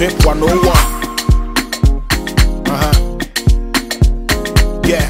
Drip 101. Yeah.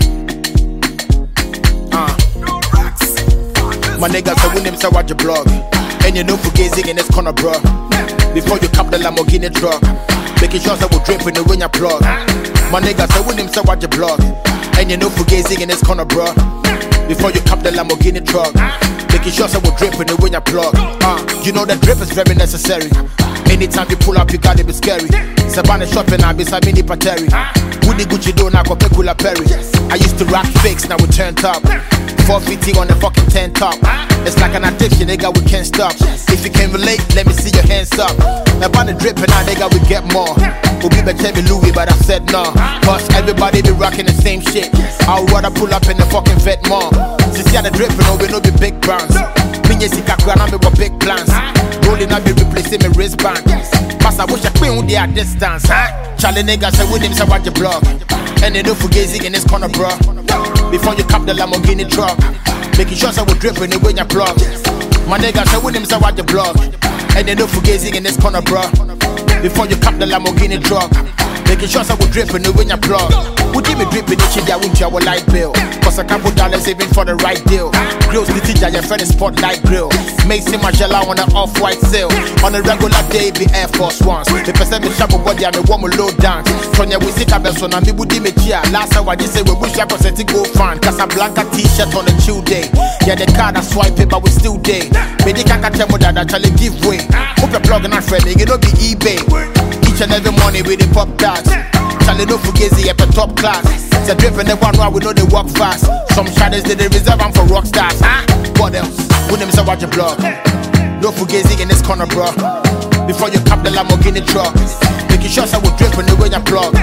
My niggas say we name say watch your blog. And you know Fugazi in this corner, bro. Before you cap the Lamborghini truck, making sure that we drip in the when you plug. My niggas say we name say watch your blog. And you know Fugazi in this corner, bro. Before you cap the Lamborghini truck, making sure that we drip in the when you plug. You know that drip is very necessary. Anytime you pull up, you gotta be scary. Sabana shopping, I be Sabini Pateri. Woody Gucci do now, Pekula Perry. I used to rock fakes, now we turned up. 450 on the fucking 10 top. It's like an addiction, nigga, we can't stop. If you can relate, let me see your hands up. Now by the dripping, now nigga, we get more. We'll be better Louis, but I said no. Cause everybody be rocking the same shit. I'll rather pull up in the fucking vet more. Since you the dripping, no, we know be big brands. Minye Sikakra, now we got big plans. Rolling up, be replacing my wristband. Pass, I wish I queen with their distance. Charlie niggas say with him, say watch your blog. And they don't forget in this corner, bro. Before you cap the Lamborghini truck, making sure that we drip in the way you plug. My niggas say with him, say watch your blog. And they don't forget in this corner, bro. Before you cap the Lamborghini truck, making sure that we drip in the way you plug. Would you be dripping the shit that won't you our light bill? Cause a couple dollars even for the right deal. Grills the teacher, your friend is spotlight grill. Macy Margiela on the off-white sale. On a regular day, be Air Force Ones. The person me shop body, I me warm low down. Sonya we sit up so na me budi me chia. Last time I just say we wish I could set it go fan. Casablanca t-shirt on a chill day. Yeah, the card I swipe it, but we still day. Me the can't tell me that I actually give way. Hope you're plugging and friendly, it don't be eBay. Each and every morning with the pop tags. Charlie no Fugazi at the top class. It's dripping the one where we know they walk fast. Some shadows they reserve them for rock stars. What else? Who them say watch your blog? No Fugazi in this corner, bro. Before you cap the Lamborghini truck, making sure that we drip in the way you plug.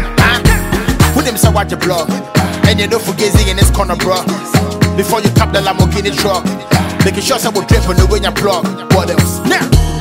Who them say watch your blog? And you know Fugazi in this corner, bro. Before you cap the Lamborghini truck, making sure that we drip in the way you plug. What else? Now.